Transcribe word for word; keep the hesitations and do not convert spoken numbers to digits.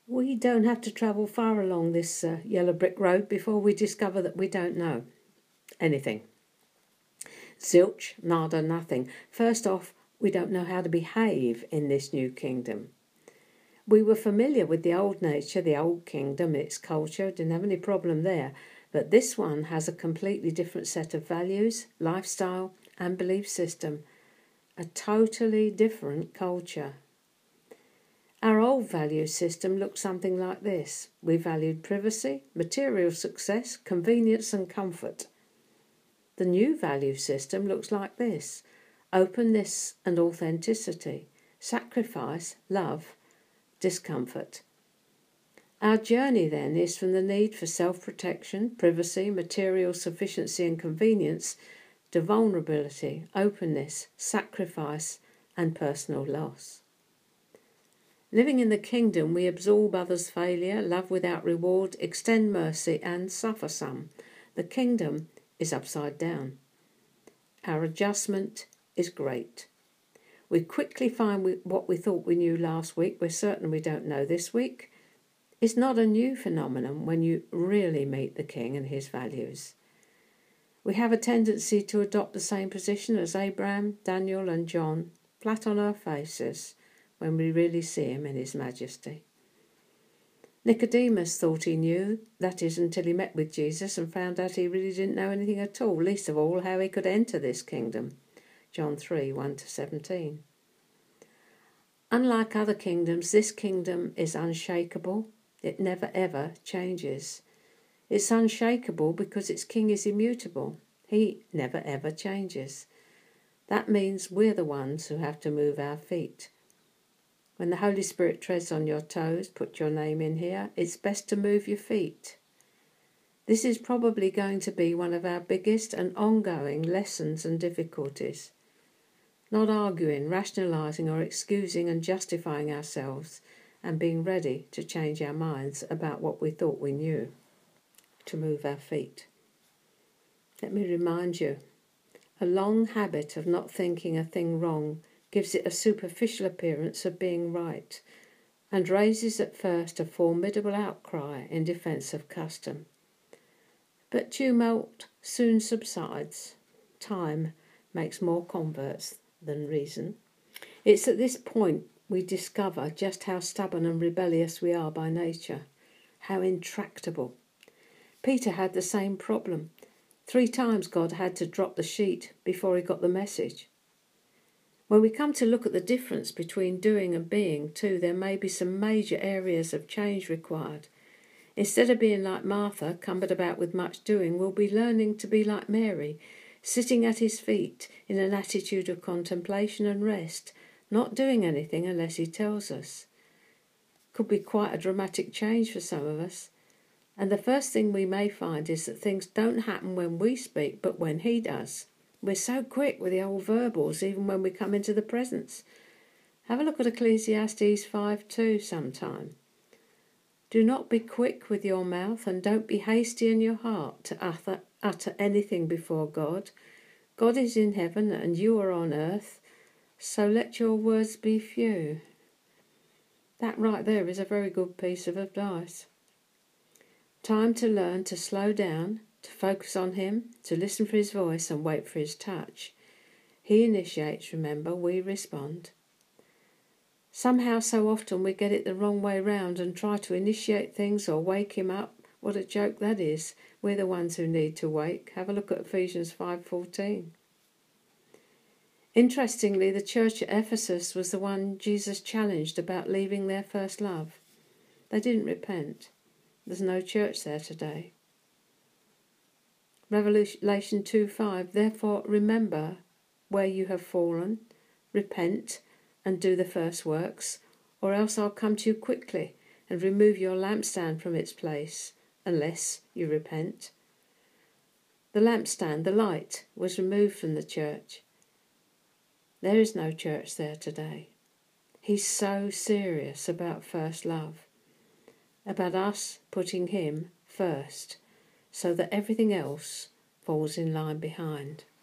We don't have to travel far along this uh, yellow brick road before we discover that we don't know anything. Zilch, nada, nothing. First off, we don't know how to behave in this new kingdom. We were familiar with the old nature, the old kingdom, its culture, didn't have any problem there. But this one has a completely different set of values, lifestyle, and belief system. A totally different culture. Our old value system looked something like this. We valued privacy, material success, convenience and comfort. The new value system looks like this. Openness and authenticity, sacrifice, love, discomfort. Our journey then is from the need for self-protection, privacy, material sufficiency and convenience to vulnerability, openness, sacrifice and personal loss. Living in the kingdom, we absorb others' failure, love without reward, extend mercy and suffer some. The kingdom is upside down. Our adjustment is great. We quickly find we, what we thought we knew last week, we're certain we don't know this week. It's not a new phenomenon when you really meet the King and his values. We have a tendency to adopt the same position as Abraham, Daniel and John, flat on our faces, when we really see him in his majesty. Nicodemus thought he knew, that is, until he met with Jesus and found out he really didn't know anything at all, least of all how he could enter this kingdom. John three, one to seventeen. Unlike other kingdoms, this kingdom is unshakable. It never ever changes. It's unshakable because its king is immutable. He never ever changes. That means we're the ones who have to move our feet. When the Holy Spirit treads on your toes, put your name in here, it's best to move your feet. This is probably going to be one of our biggest and ongoing lessons and difficulties. Not arguing, rationalising or excusing and justifying ourselves and being ready to change our minds about what we thought we knew, to move our feet. Let me remind you, a long habit of not thinking a thing wrong gives it a superficial appearance of being right, and raises at first a formidable outcry in defence of custom. But tumult soon subsides. Time makes more converts than reason. It's at this point we discover just how stubborn and rebellious we are by nature, how intractable. Peter had the same problem. Three times God had to drop the sheet before he got the message. When we come to look at the difference between doing and being too, there may be some major areas of change required. Instead of being like Martha, cumbered about with much doing, we'll be learning to be like Mary, sitting at his feet in an attitude of contemplation and rest, not doing anything unless he tells us. Could be quite a dramatic change for some of us. And the first thing we may find is that things don't happen when we speak, but when he does. We're so quick with the old verbals, even when we come into the presence. Have a look at Ecclesiastes five two sometime. Do not be quick with your mouth, and don't be hasty in your heart to utter, utter anything before God. God is in heaven, and you are on earth, so let your words be few. That right there is a very good piece of advice. Time to learn to slow down, to focus on him, to listen for his voice and wait for his touch. He initiates, remember, we respond. Somehow so often we get it the wrong way round and try to initiate things or wake him up. What a joke that is. We're the ones who need to wake. Have a look at Ephesians five fourteen. Interestingly, the church at Ephesus was the one Jesus challenged about leaving their first love. They didn't repent. There's no church there today. Revelation two five, therefore remember where you have fallen, repent and do the first works, or else I'll come to you quickly and remove your lampstand from its place, unless you repent. The lampstand, the light, was removed from the church. There is no church there today. He's so serious about first love, about us putting him first, so that everything else falls in line behind.